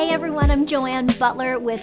Hey everyone, I'm Joanne Butler with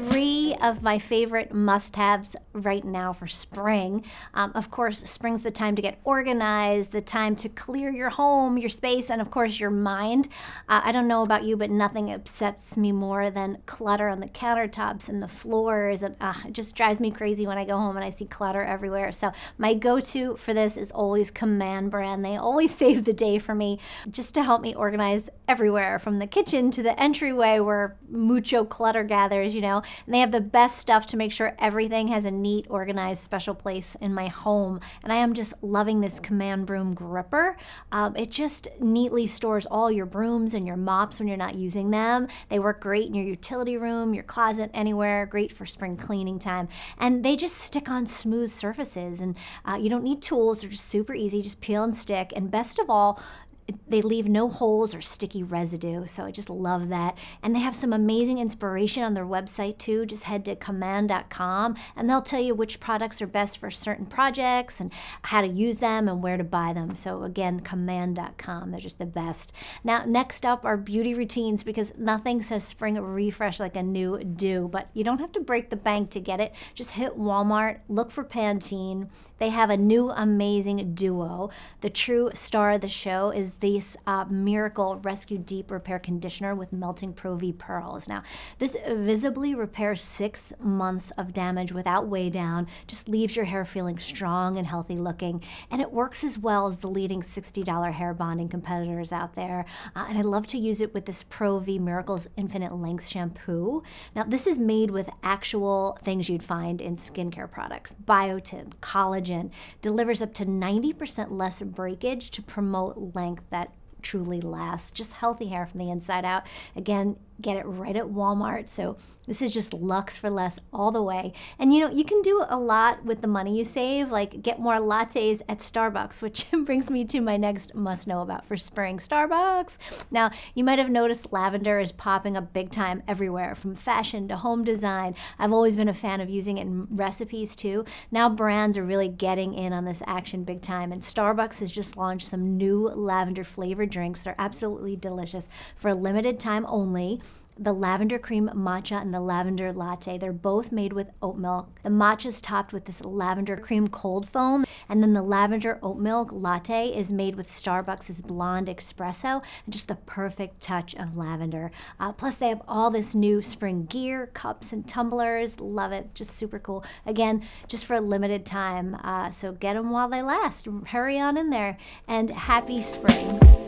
3 of my favorite must-haves right now for spring. Of course, spring's the time to get organized, the time to clear your home, your space, and of course your mind. I don't know about you, but nothing upsets me more than clutter on the countertops and the floors, and it just drives me crazy when I go home and I see clutter everywhere. So my go-to for this is always Command brand. They always save the day for me just to help me organize everywhere, from the kitchen to the entryway where mucho clutter gathers, and they have the best stuff to make sure everything has a neat, organized, special place in my home. And I am just loving this Command Broom Gripper. It just neatly stores all your brooms and your mops when you're not using them. They work great in your utility room, your closet, anywhere. Great for spring cleaning time. And they just stick on smooth surfaces, and you don't need tools. They're just super easy. Just peel and stick. And best of all, they leave no holes or sticky residue, so I just love that. And they have some amazing inspiration on their website too. Just head to command.com and they'll tell you which products are best for certain projects and how to use them and where to buy them. So again, command.com, they're just the best. Now, next up are beauty routines, because nothing says spring refresh like a new dew, but you don't have to break the bank to get it. Just hit Walmart, look for Pantene. They have a new amazing duo. The true star of the show is this Miracle Rescue Deep Repair Conditioner with Melting Pro V pearls. Now, this visibly repairs 6 months of damage without weigh down, just leaves your hair feeling strong and healthy looking, and it works as well as the leading $60 hair bonding competitors out there. And I love to use it with this Pro V Miracles Infinite Length Shampoo. Now, this is made with actual things you'd find in skincare products. Biotin, collagen, delivers up to 90% less breakage to promote length that truly lasts. Just healthy hair from the inside out. Again, get it right at Walmart. So this is just luxe for less all the way. And you can do a lot with the money you save, like get more lattes at Starbucks, which brings me to my next must know about for spring. Starbucks. Now, you might have noticed lavender is popping up big time everywhere, from fashion to home design. I've always been a fan of using it in recipes too. Now brands are really getting in on this action big time, and Starbucks has just launched some new lavender flavored drinks. They're absolutely delicious for a limited time only. The lavender cream matcha and the lavender latte, they're both made with oat milk. The matcha is topped with this lavender cream cold foam, and then the lavender oat milk latte is made with Starbucks' blonde espresso, and just the perfect touch of lavender. Plus, they have all this new spring gear, cups and tumblers. Love it, just super cool. Again, just for a limited time, so get them while they last. Hurry on in there, and happy spring.